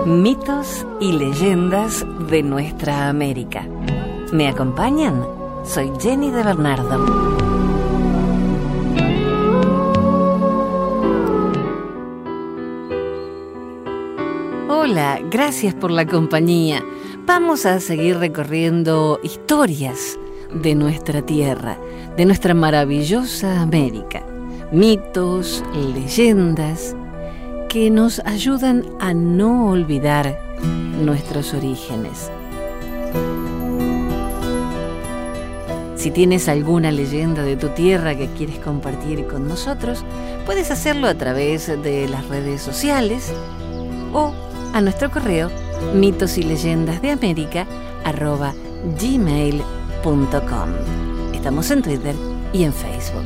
Mitos y leyendas de nuestra América. ¿Me acompañan? Soy Jenny de Bernardo. Hola, gracias por la compañía. Vamos a seguir recorriendo historias de nuestra tierra, de nuestra maravillosa América. Mitos, leyendas que nos ayudan a no olvidar nuestros orígenes. Si tienes alguna leyenda de tu tierra que quieres compartir con nosotros, puedes hacerlo a través de las redes sociales o a nuestro correo mitosylegendasdeamerica@gmail.com. Estamos en Twitter y en Facebook.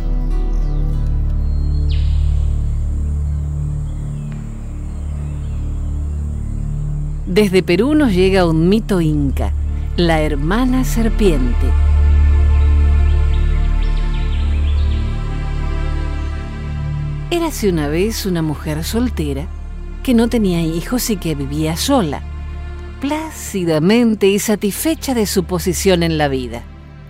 Desde Perú nos llega un mito inca, la hermana serpiente. Érase una vez una mujer soltera que no tenía hijos y que vivía sola, plácidamente y satisfecha de su posición en la vida.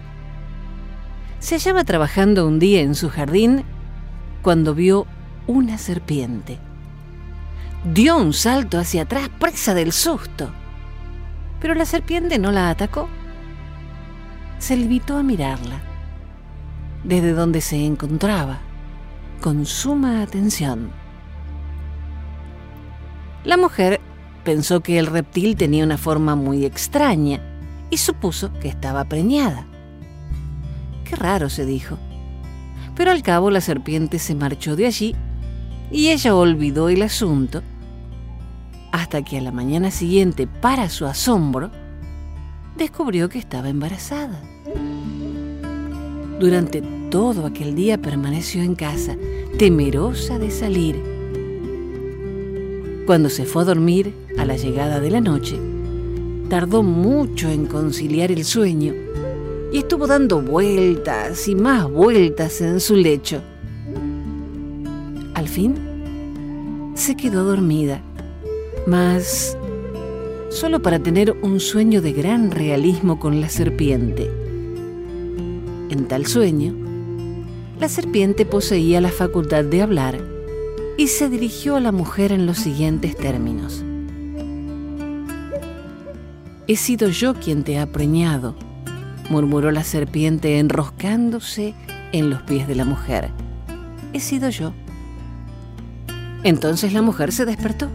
Se hallaba trabajando un día en su jardín cuando vio una serpiente. Dio un salto hacia atrás, presa del susto. Pero la serpiente no la atacó. Se limitó a mirarla, desde donde se encontraba, con suma atención. La mujer pensó que el reptil tenía una forma muy extraña y supuso que estaba preñada. Qué raro, se dijo. Pero al cabo la serpiente se marchó de allí y ella olvidó el asunto hasta que a la mañana siguiente, para su asombro, descubrió que estaba embarazada. Durante todo aquel día permaneció en casa, temerosa de salir. Cuando se fue a dormir, a la llegada de la noche, tardó mucho en conciliar el sueño y estuvo dando vueltas y más vueltas en su lecho. Al fin, se quedó dormida, mas solo para tener un sueño de gran realismo con la serpiente. En tal sueño, la serpiente poseía la facultad de hablar y se dirigió a la mujer en los siguientes términos: «He sido yo quien te ha preñado», murmuró la serpiente enroscándose en los pies de la mujer. «He sido yo». Entonces la mujer se despertó.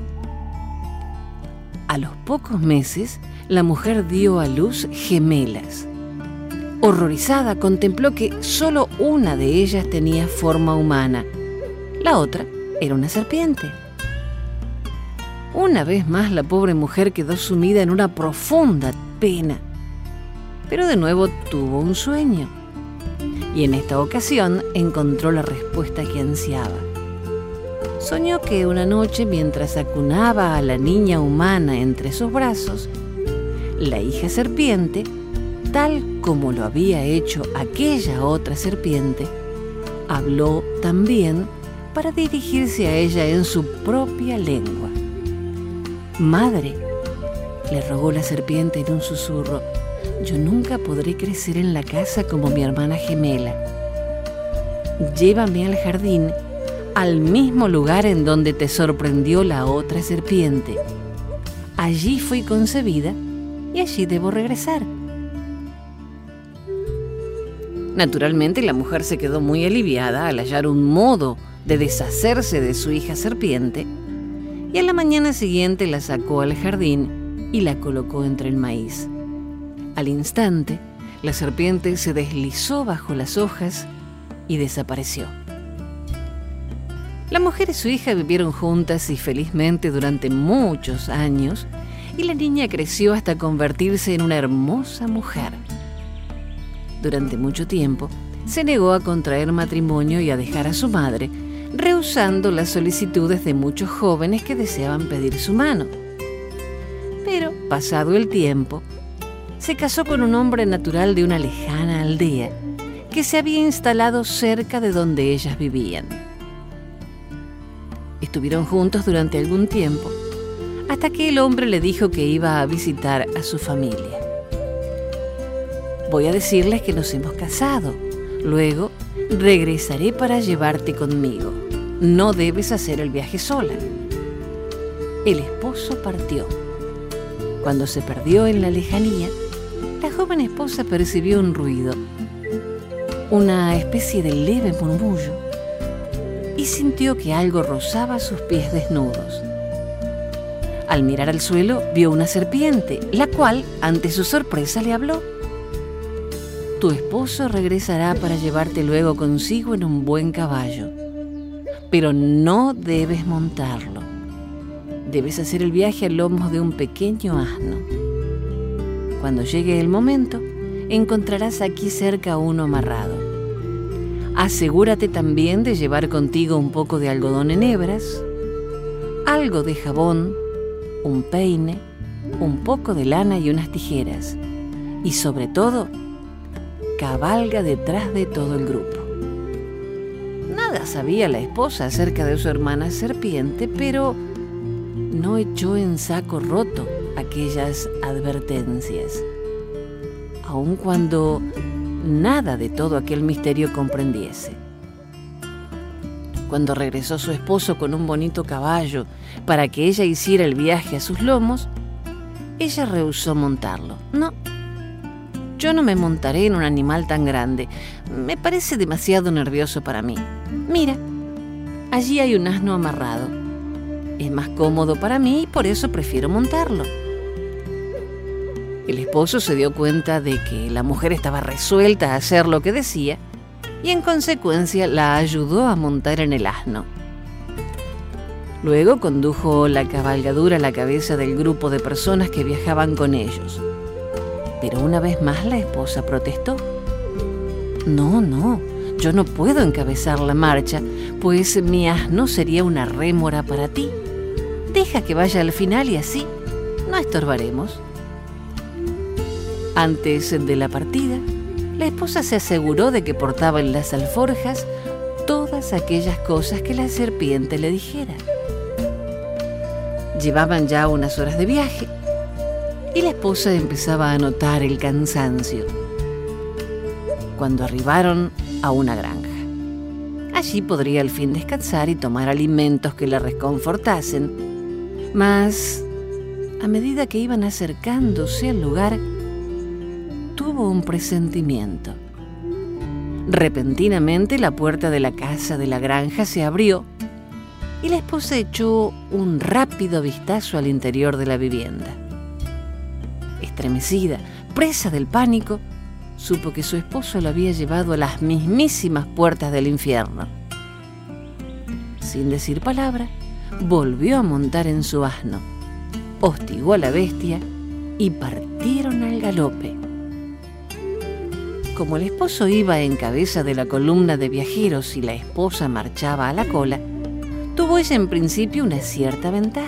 A los pocos meses, la mujer dio a luz gemelas. Horrorizada, contempló que solo una de ellas tenía forma humana. La otra era una serpiente. Una vez más, la pobre mujer quedó sumida en una profunda pena. Pero de nuevo tuvo un sueño. Y en esta ocasión encontró la respuesta que ansiaba. Soñó que una noche, mientras acunaba a la niña humana entre sus brazos, la hija serpiente, tal como lo había hecho aquella otra serpiente, habló también para dirigirse a ella en su propia lengua. «Madre», le rogó la serpiente en un susurro, «yo nunca podré crecer en la casa como mi hermana gemela. Llévame al jardín, al mismo lugar en donde te sorprendió la otra serpiente. Allí fui concebida y allí debo regresar». Naturalmente, la mujer se quedó muy aliviada al hallar un modo de deshacerse de su hija serpiente, y a la mañana siguiente la sacó al jardín y la colocó entre el maíz. Al instante, la serpiente se deslizó bajo las hojas y desapareció. La mujer y su hija vivieron juntas y felizmente durante muchos años, y la niña creció hasta convertirse en una hermosa mujer. Durante mucho tiempo, se negó a contraer matrimonio y a dejar a su madre, rehusando las solicitudes de muchos jóvenes que deseaban pedir su mano. Pero, pasado el tiempo, se casó con un hombre natural de una lejana aldea que se había instalado cerca de donde ellas vivían. Estuvieron juntos durante algún tiempo, hasta que el hombre le dijo que iba a visitar a su familia. Voy a decirles que nos hemos casado. Luego regresaré para llevarte conmigo. No debes hacer el viaje sola. El esposo partió. Cuando se perdió en la lejanía, la joven esposa percibió un ruido, una especie de leve murmullo, y sintió que algo rozaba sus pies desnudos. Al mirar al suelo, vio una serpiente, la cual, ante su sorpresa, le habló. Tu esposo regresará para llevarte luego consigo en un buen caballo, pero no debes montarlo. Debes hacer el viaje a lomos de un pequeño asno. Cuando llegue el momento, encontrarás aquí cerca uno amarrado. Asegúrate también de llevar contigo un poco de algodón en hebras, algo de jabón, un peine, un poco de lana y unas tijeras. Y sobre todo, cabalga detrás de todo el grupo. Nada sabía la esposa acerca de su hermana serpiente, pero no echó en saco roto aquellas advertencias, aun cuando nada de todo aquel misterio comprendiese. Cuando regresó su esposo con un bonito caballo para que ella hiciera el viaje a sus lomos, ella rehusó montarlo. No, yo no me montaré en un animal tan grande. Me parece demasiado nervioso para mí. Mira, allí hay un asno amarrado. Es más cómodo para mí y por eso prefiero montarlo. El esposo se dio cuenta de que la mujer estaba resuelta a hacer lo que decía y en consecuencia la ayudó a montar en el asno. Luego condujo la cabalgadura a la cabeza del grupo de personas que viajaban con ellos. Pero una vez más la esposa protestó. No, yo no puedo encabezar la marcha, pues mi asno sería una rémora para ti. Deja que vaya al final y así no estorbaremos. Antes de la partida, la esposa se aseguró de que portaba en las alforjas todas aquellas cosas que la serpiente le dijera. Llevaban ya unas horas de viaje y la esposa empezaba a notar el cansancio. Cuando arribaron a una granja, allí podría al fin descansar y tomar alimentos que la reconfortasen. Mas, a medida que iban acercándose al lugar, tuvo un presentimiento. Repentinamente la puerta de la casa de la granja se abrió y la esposa echó un rápido vistazo al interior de la vivienda. Estremecida, presa del pánico, supo que su esposo la había llevado a las mismísimas puertas del infierno. Sin decir palabra, volvió a montar en su asno, hostigó a la bestia y partieron al galope. Como el esposo iba en cabeza de la columna de viajeros y la esposa marchaba a la cola, tuvo ella en principio una cierta ventaja.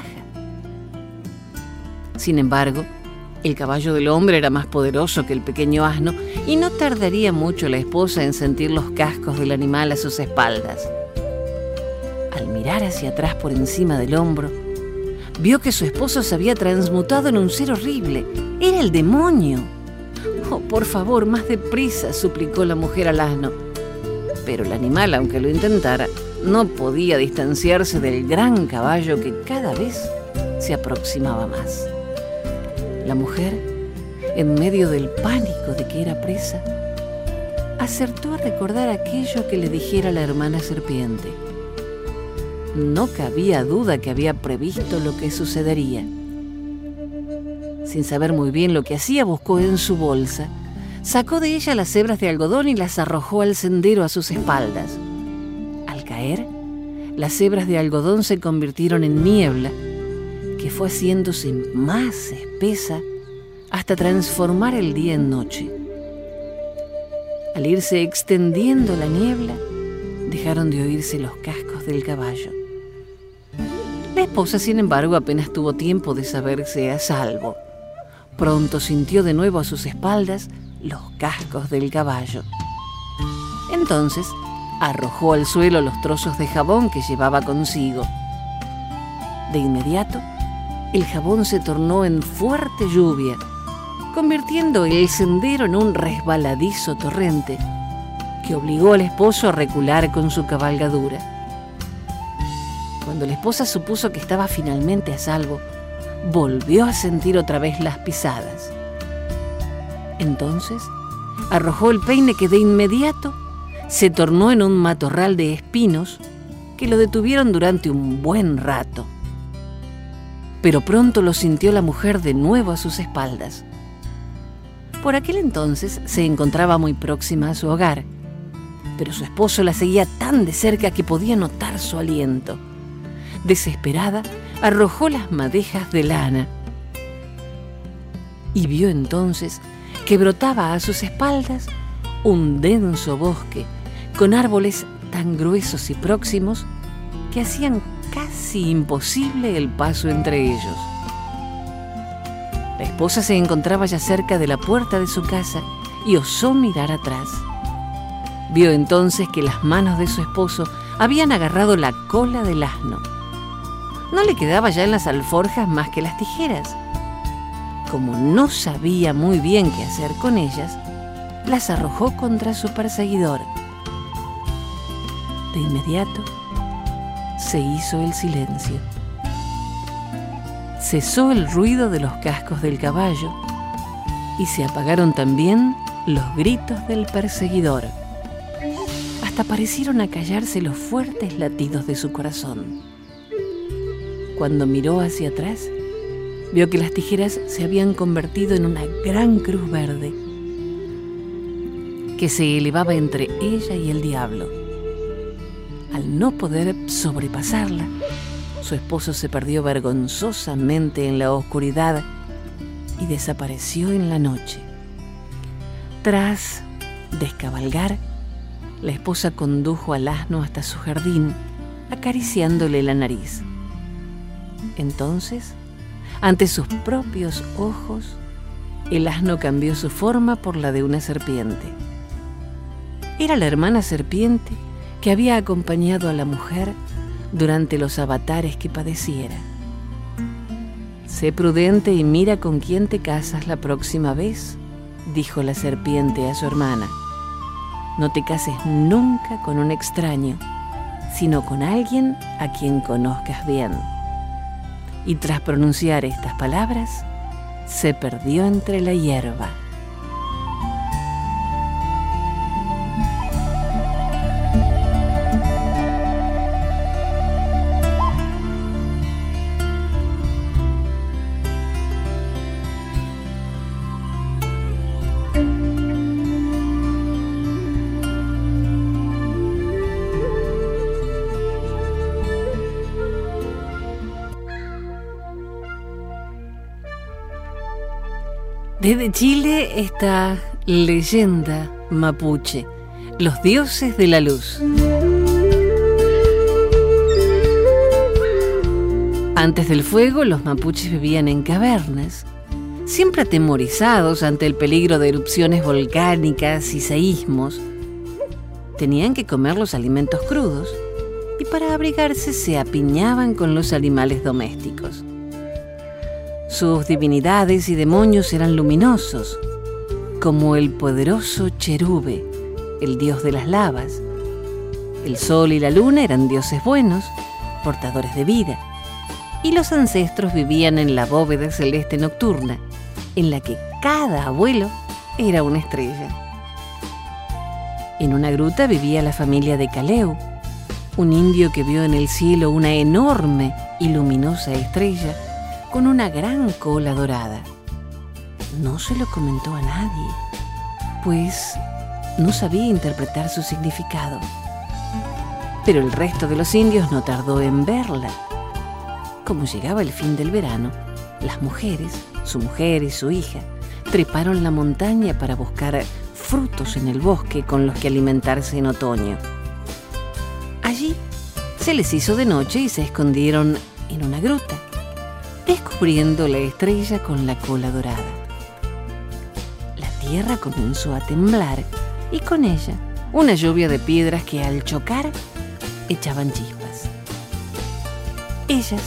Sin embargo, el caballo del hombre era más poderoso que el pequeño asno y no tardaría mucho la esposa en sentir los cascos del animal a sus espaldas. Al mirar hacia atrás por encima del hombro, vio que su esposo se había transmutado en un ser horrible. Era el demonio. «Oh, por favor, más deprisa», suplicó la mujer al asno. Pero el animal, aunque lo intentara, no podía distanciarse del gran caballo que cada vez se aproximaba más. La mujer, en medio del pánico de que era presa, acertó a recordar aquello que le dijera la hermana serpiente. No cabía duda que había previsto lo que sucedería. Sin saber muy bien lo que hacía, buscó en su bolsa, sacó de ella las hebras de algodón y las arrojó al sendero a sus espaldas. Al caer, las hebras de algodón se convirtieron en niebla, que fue haciéndose más espesa hasta transformar el día en noche. Al irse extendiendo la niebla, dejaron de oírse los cascos del caballo. La esposa, sin embargo, apenas tuvo tiempo de saberse a salvo. Pronto sintió de nuevo a sus espaldas los cascos del caballo. Entonces arrojó al suelo los trozos de jabón que llevaba consigo. De inmediato, el jabón se tornó en fuerte lluvia, convirtiendo el sendero en un resbaladizo torrente que obligó al esposo a recular con su cabalgadura. Cuando la esposa supuso que estaba finalmente a salvo, volvió a sentir otra vez las pisadas. Entonces arrojó el peine, que de inmediato se tornó en un matorral de espinos que lo detuvieron durante un buen rato. Pero pronto lo sintió la mujer de nuevo a sus espaldas. Por aquel entonces se encontraba muy próxima a su hogar, pero su esposo la seguía tan de cerca que podía notar su aliento. Desesperada, arrojó las madejas de lana y vio entonces que brotaba a sus espaldas un denso bosque con árboles tan gruesos y próximos que hacían casi imposible el paso entre ellos. La esposa se encontraba ya cerca de la puerta de su casa y osó mirar atrás. Vio entonces que las manos de su esposo habían agarrado la cola del asno. No le quedaba ya en las alforjas más que las tijeras. Como no sabía muy bien qué hacer con ellas, las arrojó contra su perseguidor. De inmediato se hizo el silencio. Cesó el ruido de los cascos del caballo y se apagaron también los gritos del perseguidor. Hasta parecieron acallarse los fuertes latidos de su corazón. Cuando miró hacia atrás, vio que las tijeras se habían convertido en una gran cruz verde que se elevaba entre ella y el diablo. Al no poder sobrepasarla, su esposo se perdió vergonzosamente en la oscuridad y desapareció en la noche. Tras descabalgar, la esposa condujo al asno hasta su jardín, acariciándole la nariz. Entonces, ante sus propios ojos, el asno cambió su forma por la de una serpiente. Era la hermana serpiente que había acompañado a la mujer durante los avatares que padeciera. «Sé prudente y mira con quién te casas la próxima vez», dijo la serpiente a su hermana. «No te cases nunca con un extraño, sino con alguien a quien conozcas bien». Y tras pronunciar estas palabras, se perdió entre la hierba. Desde Chile, esta leyenda mapuche, los dioses de la luz. Antes del fuego, los mapuches vivían en cavernas, siempre atemorizados ante el peligro de erupciones volcánicas y seísmos. Tenían que comer los alimentos crudos y para abrigarse se apiñaban con los animales domésticos. Sus divinidades y demonios eran luminosos, como el poderoso Cherube, el dios de las lavas. El sol y la luna eran dioses buenos, portadores de vida, y los ancestros vivían en la bóveda celeste nocturna, en la que cada abuelo era una estrella. En una gruta vivía la familia de Caleu, un indio que vio en el cielo una enorme y luminosa estrella con una gran cola dorada. No se lo comentó a nadie, pues no sabía interpretar su significado. Pero el resto de los indios no tardó en verla. Como llegaba el fin del verano, las mujeres, su mujer y su hija, treparon la montaña para buscar frutos en el bosque con los que alimentarse en otoño. Allí se les hizo de noche y se escondieron en una gruta, descubriendo la estrella con la cola dorada. La tierra comenzó a temblar y con ella una lluvia de piedras que al chocar echaban chispas. Ellas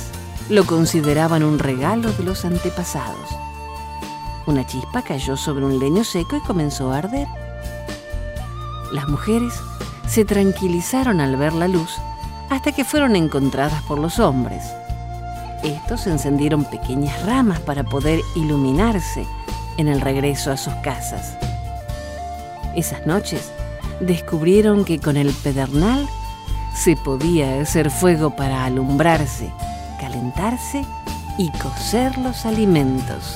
lo consideraban un regalo de los antepasados. Una chispa cayó sobre un leño seco y comenzó a arder. Las mujeres se tranquilizaron al ver la luz hasta que fueron encontradas por los hombres. Estos encendieron pequeñas ramas para poder iluminarse en el regreso a sus casas. Esas noches descubrieron que con el pedernal se podía hacer fuego para alumbrarse, calentarse y cocer los alimentos.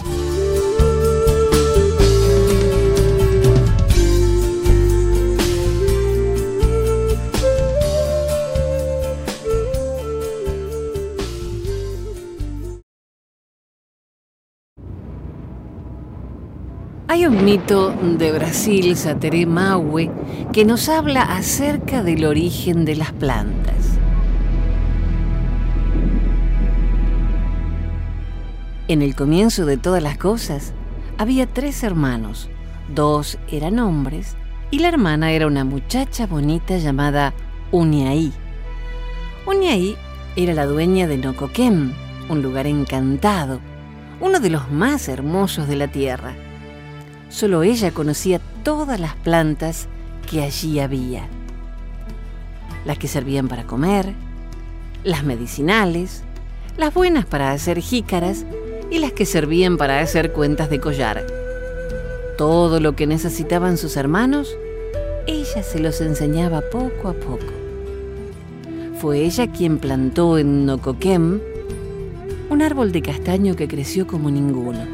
Hay un mito de Brasil, Sateré Maue, que nos habla acerca del origen de las plantas. En el comienzo de todas las cosas, había 3 hermanos. 2 eran hombres y la hermana era una muchacha bonita llamada Uniaí. Uniaí era la dueña de Nocoquém, un lugar encantado, uno de los más hermosos de la tierra. Solo ella conocía todas las plantas que allí había. Las que servían para comer, las medicinales, las buenas para hacer jícaras y las que servían para hacer cuentas de collar. Todo lo que necesitaban sus hermanos, ella se los enseñaba poco a poco. Fue ella quien plantó en Nocoquém un árbol de castaño que creció como ninguno.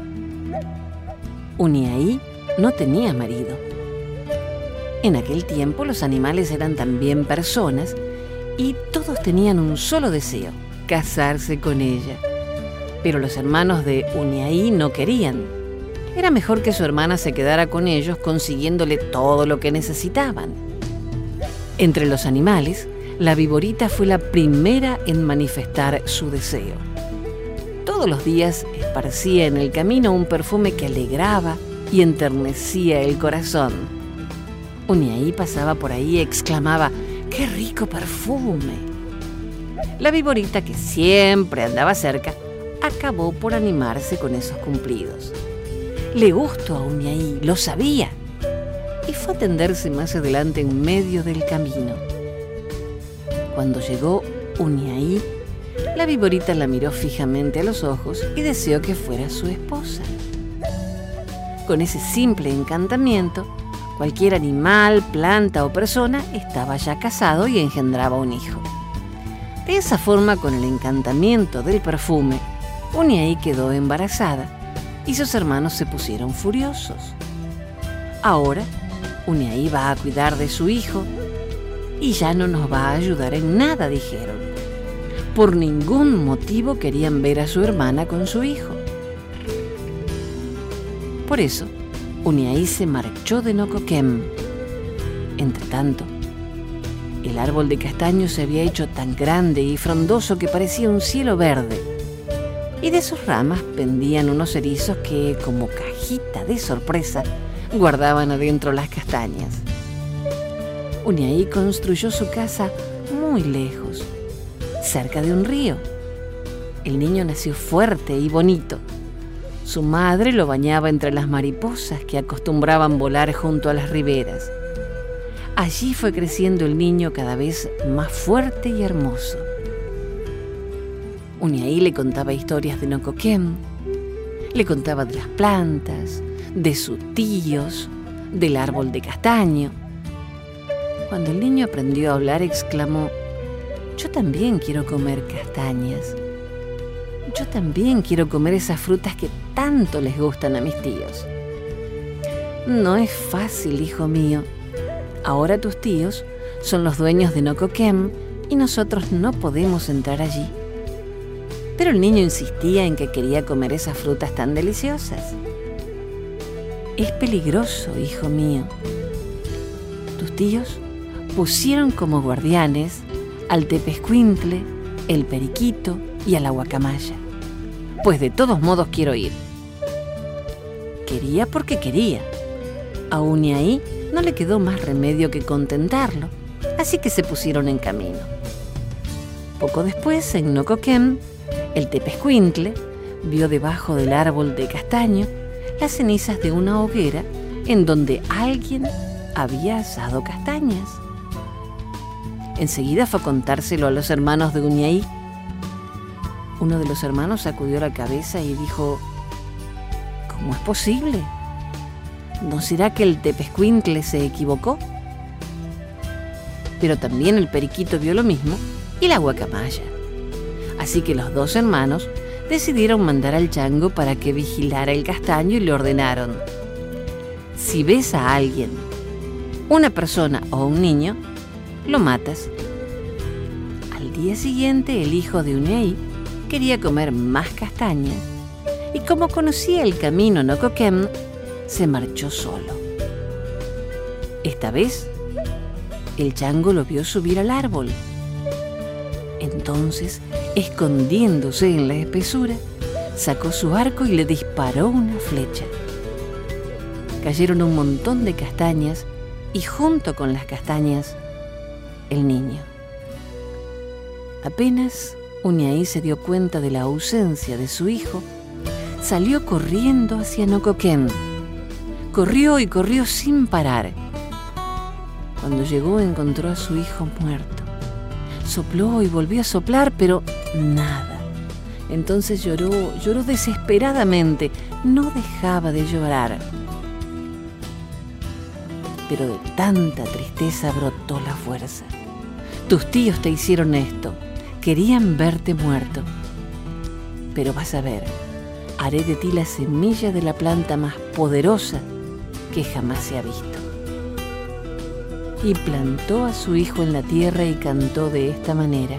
Uniaí no tenía marido. En aquel tiempo los animales eran también personas y todos tenían un solo deseo: casarse con ella. Pero los hermanos de Uniaí no querían. Era mejor que su hermana se quedara con ellos consiguiéndole todo lo que necesitaban. Entre los animales, la viborita fue la primera en manifestar su deseo. Todos los días esparcía en el camino un perfume que alegraba y enternecía el corazón. Uniaí pasaba por ahí y exclamaba: ¡qué rico perfume! La viborita, que siempre andaba cerca, acabó por animarse con esos cumplidos. Le gustó a Uniaí, lo sabía, y fue a tenderse más adelante en medio del camino. Cuando llegó Uniaí, la viborita la miró fijamente a los ojos y deseó que fuera su esposa. Con ese simple encantamiento, cualquier animal, planta o persona estaba ya casado y engendraba un hijo. De esa forma, con el encantamiento del perfume, Uniaí quedó embarazada y sus hermanos se pusieron furiosos. Ahora, Uniaí va a cuidar de su hijo y ya no nos va a ayudar en nada, dijeron. Por ningún motivo querían ver a su hermana con su hijo. Por eso, Uniaí se marchó de Nocoquém. Entretanto, el árbol de castaño se había hecho tan grande y frondoso que parecía un cielo verde, y de sus ramas pendían unos erizos que, como cajita de sorpresa, guardaban adentro las castañas. Uniaí construyó su casa muy lejos, cerca de un río. El niño nació fuerte y bonito. Su madre lo bañaba entre las mariposas que acostumbraban volar junto a las riberas. Allí fue creciendo el niño cada vez más fuerte y hermoso. Uniaí le contaba historias de Nocoquém, le contaba de las plantas, de sus tíos, del árbol de castaño. Cuando el niño aprendió a hablar, exclamó: «Yo también quiero comer castañas. Yo también quiero comer esas frutas que tanto les gustan a mis tíos». «No es fácil, hijo mío. Ahora tus tíos son los dueños de Nocoquém y nosotros no podemos entrar allí». Pero el niño insistía en que quería comer esas frutas tan deliciosas. «Es peligroso, hijo mío. Tus tíos pusieron como guardianes al tepezcuintle, el periquito y a la guacamaya. Pues de todos modos quiero ir». Quería porque quería. A Uniaí no le quedó más remedio que contentarlo, así que se pusieron en camino. Poco después, en Nocoquém, El tepezcuintle vio debajo del árbol de castaño las cenizas de una hoguera en donde alguien había asado castañas. Enseguida fue a contárselo a los hermanos de Uñaí. Uno de los hermanos sacudió la cabeza y dijo: ¿cómo es posible? ¿No será que el tepezcuintle se equivocó? Pero también el periquito vio lo mismo y la guacamaya. Así que los dos hermanos decidieron mandar al chango para que vigilara el castaño y le ordenaron: si ves a alguien, una persona o un niño, lo matas. Al día siguiente, el hijo de Uñaí quería comer más castañas y como conocía el camino Nocoquem, se marchó solo. Esta vez, el chango lo vio subir al árbol. Entonces, escondiéndose en la espesura, sacó su arco y le disparó una flecha. Cayeron un montón de castañas y junto con las castañas, el niño. Apenas Uñaí se dio cuenta de la ausencia de su hijo, salió corriendo hacia Nocoquem. Corrió y corrió sin parar. Cuando llegó, encontró a su hijo muerto. Sopló y volvió a soplar, pero nada. Entonces lloró desesperadamente. No dejaba de llorar. Pero de tanta tristeza brotó la fuerza. Tus tíos te hicieron esto. Querían verte muerto. Pero vas a ver, haré de ti la semilla de la planta más poderosa que jamás se ha visto. Y plantó a su hijo en la tierra y cantó de esta manera: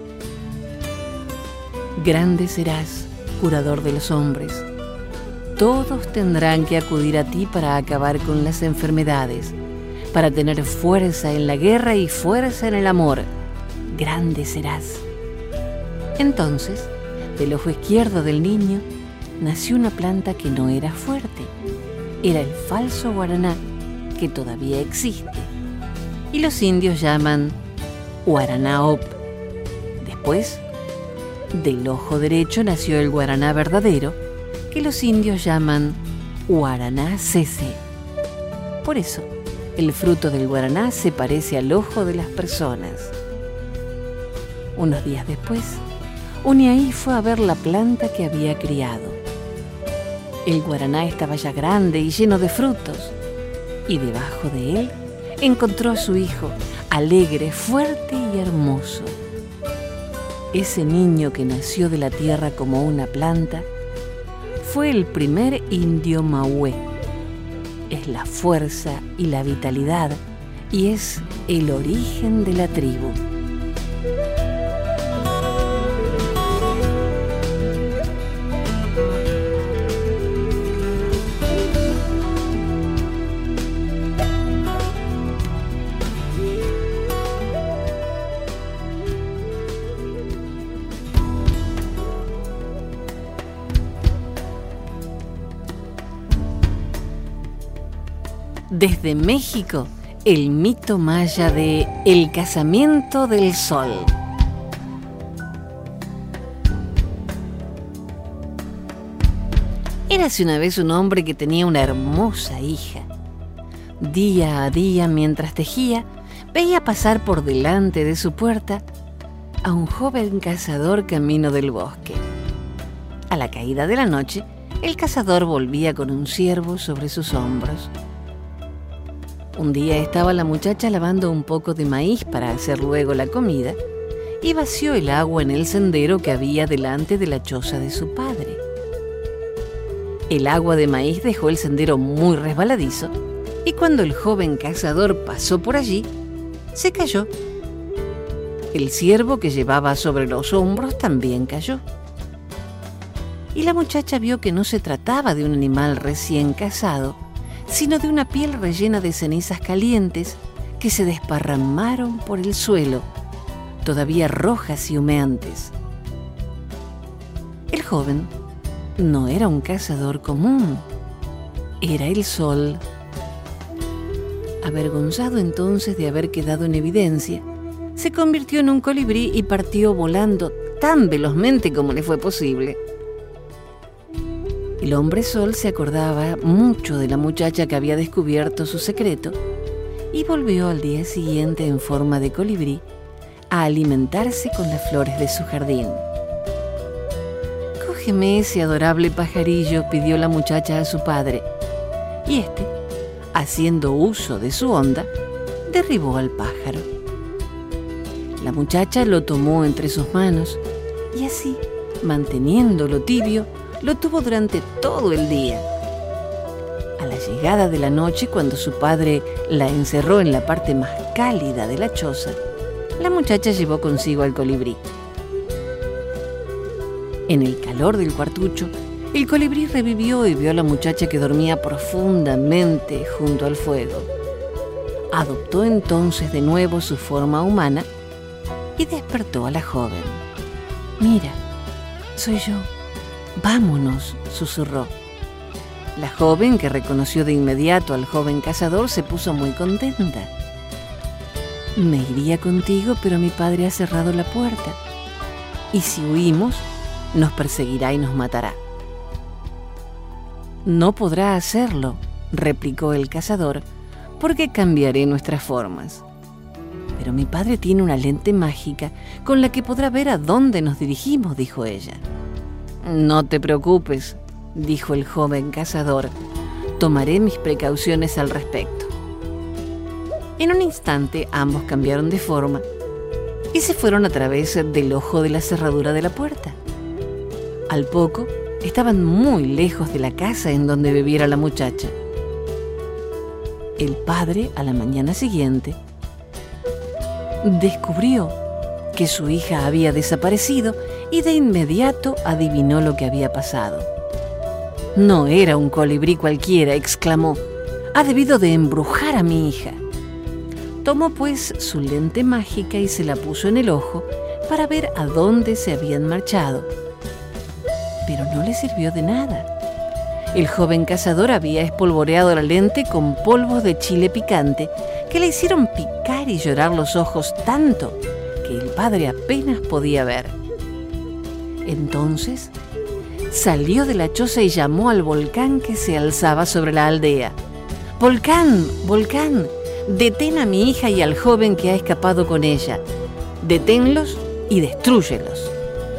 grande serás, curador de los hombres. Todos tendrán que acudir a ti para acabar con las enfermedades, para tener fuerza en la guerra y fuerza en el amor. Grande serás. Entonces, del ojo izquierdo del niño nació una planta que no era fuerte. Era el falso guaraná, que todavía existe, y los indios llaman guaraná op. Después, del ojo derecho nació el guaraná verdadero, que los indios llaman guaraná cece. Por eso, el fruto del guaraná se parece al ojo de las personas. Unos días después, Uñaí fue a ver la planta que había criado. El guaraná estaba ya grande y lleno de frutos, y debajo de él encontró a su hijo, alegre, fuerte y hermoso. Ese niño que nació de la tierra como una planta fue el primer indio Mahué. Es la fuerza y la vitalidad, y es el origen de la tribu. Desde México, el mito maya de El casamiento del sol. Érase una vez un hombre que tenía una hermosa hija. Día a día, mientras tejía, veía pasar por delante de su puerta a un joven cazador camino del bosque. A la caída de la noche, el cazador volvía con un ciervo sobre sus hombros. Un día estaba la muchacha lavando un poco de maíz para hacer luego la comida y vació el agua en el sendero que había delante de la choza de su padre. El agua de maíz dejó el sendero muy resbaladizo y cuando el joven cazador pasó por allí, se cayó. El ciervo que llevaba sobre los hombros también cayó. Y la muchacha vio que no se trataba de un animal recién cazado, sino de una piel rellena de cenizas calientes que se desparramaron por el suelo, todavía rojas y humeantes. El joven no era un cazador común, era el sol. Avergonzado entonces de haber quedado en evidencia, se convirtió en un colibrí y partió volando tan velozmente como le fue posible. El hombre sol se acordaba mucho de la muchacha que había descubierto su secreto y volvió al día siguiente en forma de colibrí a alimentarse con las flores de su jardín. «Cógeme ese adorable pajarillo», pidió la muchacha a su padre, y éste, haciendo uso de su onda, derribó al pájaro. La muchacha lo tomó entre sus manos y así, manteniéndolo tibio, lo tuvo durante todo el día. A la llegada de la noche, cuando su padre la encerró en la parte más cálida de la choza, la muchacha llevó consigo al colibrí. En el calor del cuartucho, el colibrí revivió y vio a la muchacha que dormía profundamente junto al fuego. Adoptó entonces de nuevo su forma humana y despertó a la joven. «Mira, soy yo. Vámonos», susurró. La joven, que reconoció de inmediato al joven cazador, se puso muy contenta. «Me iría contigo, pero mi padre ha cerrado la puerta. Y si huimos, nos perseguirá y nos matará». «No podrá hacerlo», replicó el cazador, «porque cambiaré nuestras formas. Pero mi padre tiene una lente mágica con la que podrá ver a dónde nos dirigimos», dijo ella. «No te preocupes», dijo el joven cazador, «tomaré mis precauciones al respecto». En un instante ambos cambiaron de forma y se fueron a través del ojo de la cerradura de la puerta. Al poco, estaban muy lejos de la casa en donde viviera la muchacha. El padre, a la mañana siguiente, descubrió que su hija había desaparecido y de inmediato adivinó lo que había pasado. «No era un colibrí cualquiera», exclamó. «Ha debido de embrujar a mi hija». Tomó pues su lente mágica y se la puso en el ojo para ver a dónde se habían marchado. Pero no le sirvió de nada. El joven cazador había espolvoreado la lente con polvos de chile picante que le hicieron picar y llorar los ojos tanto que el padre apenas podía ver. Entonces salió de la choza y llamó al volcán que se alzaba sobre la aldea. «Volcán, volcán, detén a mi hija y al joven que ha escapado con ella. Deténlos y destrúyelos».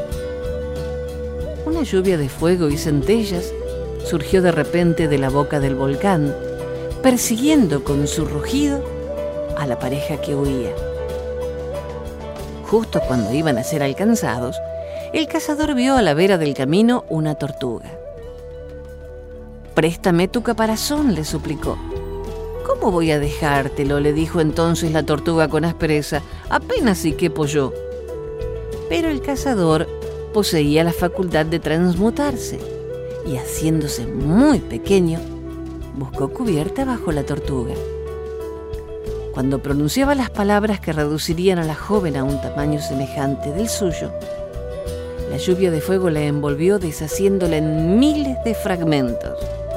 Una lluvia de fuego y centellas surgió de repente de la boca del volcán, persiguiendo con su rugido a la pareja que huía. Justo cuando iban a ser alcanzados, el cazador vio a la vera del camino una tortuga. «Préstame tu caparazón», le suplicó. «¿Cómo voy a dejártelo?», le dijo entonces la tortuga con aspereza. «Apenas si quepo yo». Pero el cazador poseía la facultad de transmutarse y, haciéndose muy pequeño, buscó cubierta bajo la tortuga. Cuando pronunciaba las palabras que reducirían a la joven a un tamaño semejante del suyo, la lluvia de fuego la envolvió, deshaciéndola en miles de fragmentos.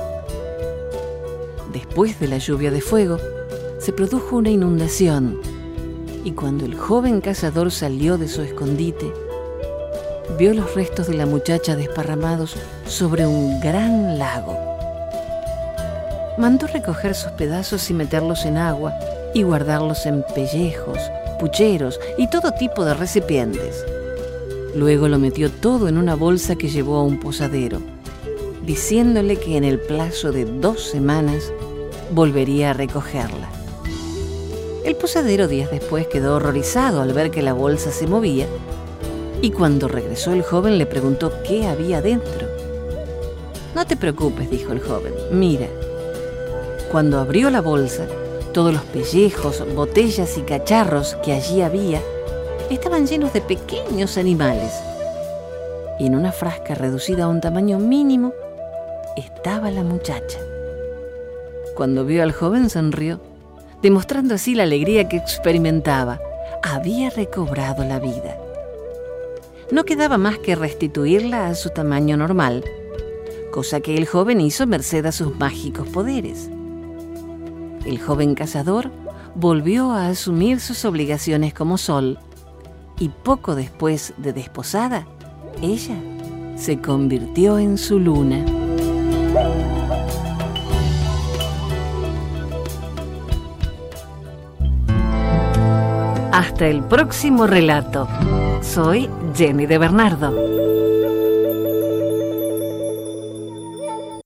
Después de la lluvia de fuego, se produjo una inundación, y cuando el joven cazador salió de su escondite, vio los restos de la muchacha desparramados sobre un gran lago. Mandó recoger sus pedazos y meterlos en agua y guardarlos en pellejos, pucheros y todo tipo de recipientes. Luego lo metió todo en una bolsa que llevó a un posadero, diciéndole que en el plazo de 2 semanas volvería a recogerla. El posadero días después quedó horrorizado al ver que la bolsa se movía, y cuando regresó el joven le preguntó qué había dentro. «No te preocupes», dijo el joven. «Mira». Cuando abrió la bolsa, todos los pellejos, botellas y cacharros que allí había estaban llenos de pequeños animales. Y en una frasca reducida a un tamaño mínimo estaba la muchacha. Cuando vio al joven sonrió, demostrando así la alegría que experimentaba. Había recobrado la vida. No quedaba más que restituirla a su tamaño normal, cosa que el joven hizo merced a sus mágicos poderes. El joven cazador volvió a asumir sus obligaciones como sol y poco después de desposada, ella se convirtió en su luna. Hasta el próximo relato. Soy Jenny de Bernardo.